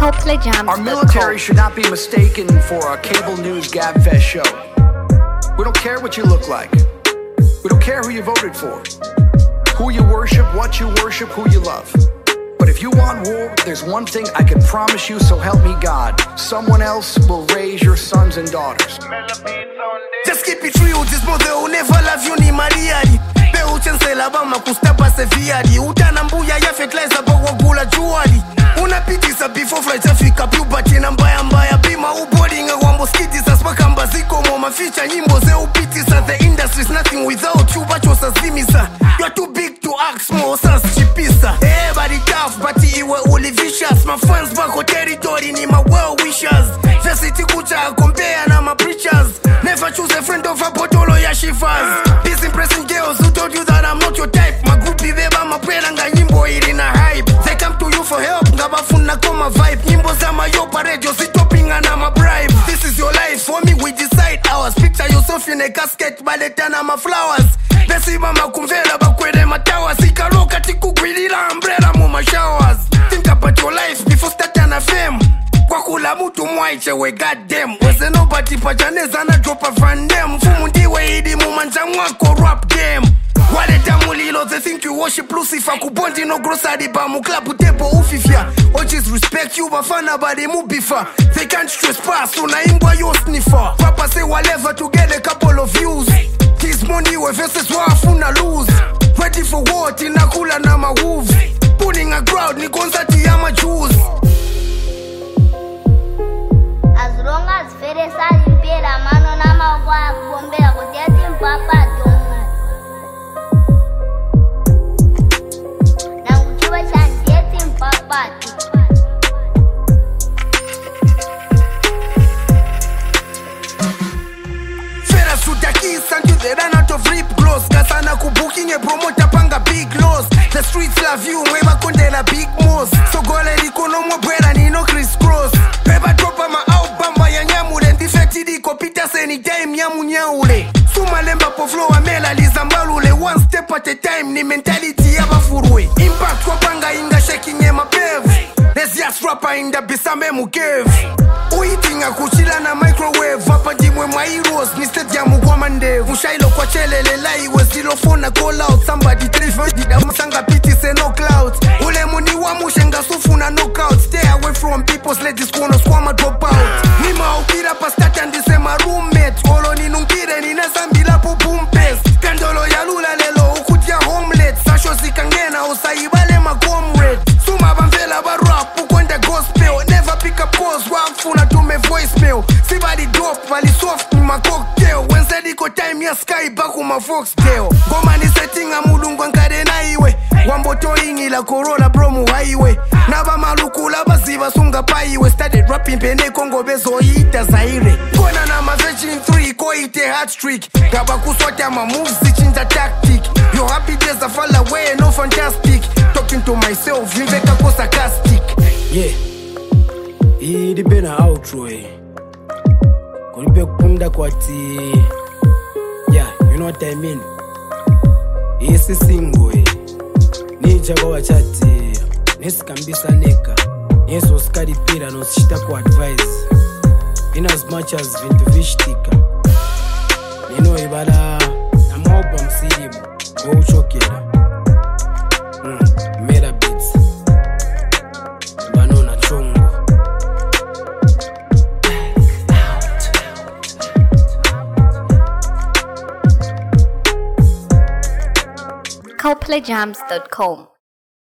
Our military should not be mistaken for a cable news gabfest show. We don't care what you look like. We don't care who you voted for, who you worship, what you worship, who you love. But if you want war, there's one thing I can promise you, so help me God. Someone else will raise your sons and daughters. Just keep it real, this mother will never love you ni mariari. Peu chancela bama kustapa seviari. Utanambuya ya fertilizer bawa gula juali. Unapitisa before flight afika puberty na mbaya mbaya. Bima uboardinga wambo skitisa spakamba ziko moma feature nyimbo ze upitisa. The industry's nothing without you, bacho sazimisa. You're too big to ask more, sas chipisa. Everybody tough, but iwe uli vicious. My fans bako territory ni my well wishers. Versity kucha compare na my preachers. Never choose a friend of a botolo ya shifas. Peace impressing girls who told you that I'm not your type. My groupie beba mapela nga nyimbo ilina hype. They come to you for help, ngabafuna koma vibe. Nyimbo za mayopa radio sitopinga na ma bribe. This is your life, for me we decide ours. Picture yourself in a casket, baletana ma flowers. Besi mama kumvela bakwele matawa. Sikaloka tikugwilila umbrella mu ma showers. Think about your life before starting a fame. Kwa kula mutu mwaiche we goddamn. Weze nobody pajaneza na drop a van them. Fumu ndiwe idi mumanja mwako rap game. Wale tamulilo they think you worship Lucifer. Kubondi no grocery ba mu club utepo ufifia. Oches respect you bafana bade mubifa. They can't trespass unaimbwa yo sniffer. Papa say whatever to get a couple of views. This money we versus wafuna lose. Ready for war tinakula na ma wolves. Pulling a crowd ni konsati ya ma Jews. As long as Fede salimpira mano na mawa kuombea kutiati mpapato. Na ukiwa chantieti mpapato. Fera sutaki santi they ran out of rip gloss. Kasana kubuking a promoter panga big loss. The streets love you, mweba kondela big moss. So gole likono mwebwela nino crisscross. Beba dropa ma bamba ya nyamule ndifekti diko pita seni time nyamu nyaule. Suma lemba po flow amela lizambalule. One step at a time ni mentality ya bafurwe. Impact kwa panga inga shaking ya mapev. Let's just rapper in the bisame mukev. Uitinga kuchila na microwave. Hapa jimwe ma heroes ni state ya mugwa mandevu. Mushailo kwa chelele laiwe zilofona call out. Somebody triff dida masanga piti se no clouds. Ule muni wa mushenga sufu na knockout. Stay away from people's ladies kono squama drop out. Nima ukira pastata ndisema roommate. Olo ni nungire ni nasambila po bumpes. Kandolo ya lula lelo ukutia homeless. Sasho zikangena usaibale ma comrade. Suma bamvela ba rap ukwenda gospel. Never pick up calls wafuna tume voicemail. Sibadi dope vali soft ni ma cocktail. Wednesday diko time ya sky baku ma foxtail. Goma ni setting a mulungu nkade na iwe. Wamboto ingi la Corolla bro mu highway. Naba malukula baziva sunga paiwe. Started rapping pene Kongo bezo ita Zaire. Kona na ma virgin 3 ko ite hat trick. Gaba kuswata ma moves zichinja tactic. Your happy days a fall away no fantastic. Talking to myself vimveka ko sarcastic. Yeah. Idi bena outro Kunipe kupunda kwa ti. Yeah, you know what I mean. Isi single Nija kwa wachati Nisikambisa neka Yesu skadi pira nosishita kwa advice. In as much as vintu vishtika Nino ibala na maupa msirimu kwa uchokera Mera beats Bano na chongo CoPlayJams.com